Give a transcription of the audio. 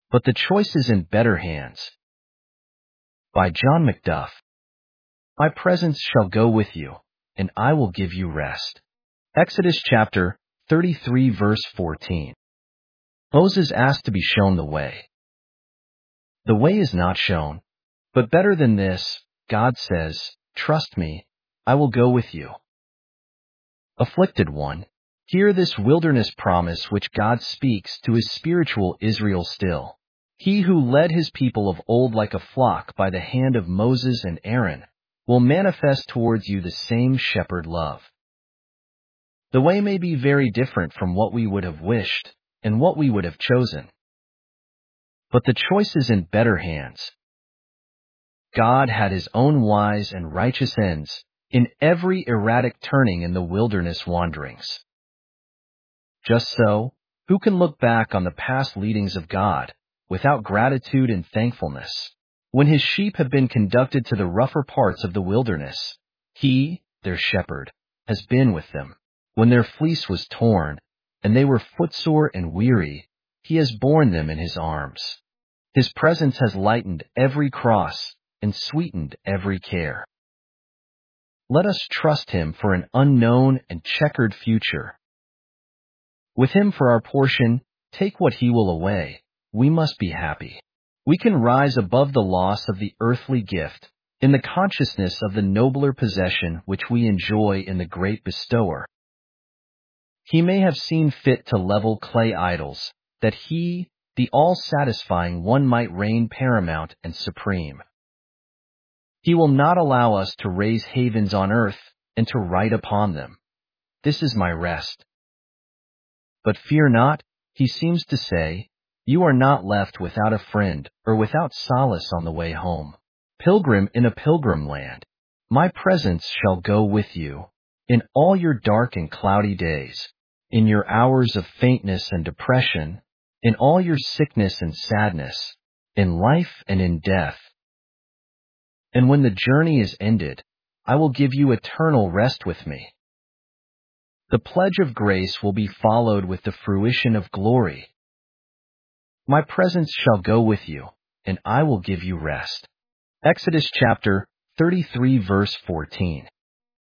But the choice is in better hands. By John Macduff. My presence shall go with you, and I will give you rest. Exodus chapter 33 verse 14. Moses asked to be shown the way. The way is not shown, but better than this, God says, trust me, I will go with you. Afflicted one, hear this wilderness promise which God speaks to his spiritual Israel still. He who led his people of old like a flock by the hand of Moses and Aaron will manifest towards you the same shepherd love. The way may be very different from what we would have wished and what we would have chosen. But the choice is in better hands. God had his own wise and righteous ends in every erratic turning in the wilderness wanderings. Just so, who can look back on the past leadings of God without gratitude and thankfulness? When his sheep have been conducted to the rougher parts of the wilderness, he, their shepherd, has been with them. When their fleece was torn, and they were footsore and weary, he has borne them in his arms. His presence has lightened every cross and sweetened every care. Let us trust him for an unknown and checkered future. With him for our portion, take what he will away, we must be happy. We can rise above the loss of the earthly gift in the consciousness of the nobler possession which we enjoy in the great bestower. He may have seen fit to level clay idols, that he, the all-satisfying one, might reign paramount and supreme. He will not allow us to raise havens on earth and to write upon them, "This is my rest." But fear not, he seems to say, you are not left without a friend or without solace on the way home. Pilgrim in a pilgrim land, my presence shall go with you in all your dark and cloudy days, in your hours of faintness and depression, in all your sickness and sadness, in life and in death. And when the journey is ended, I will give you eternal rest with me. The pledge of grace will be followed with the fruition of glory. My presence shall go with you, and I will give you rest. Exodus chapter 33 verse 14.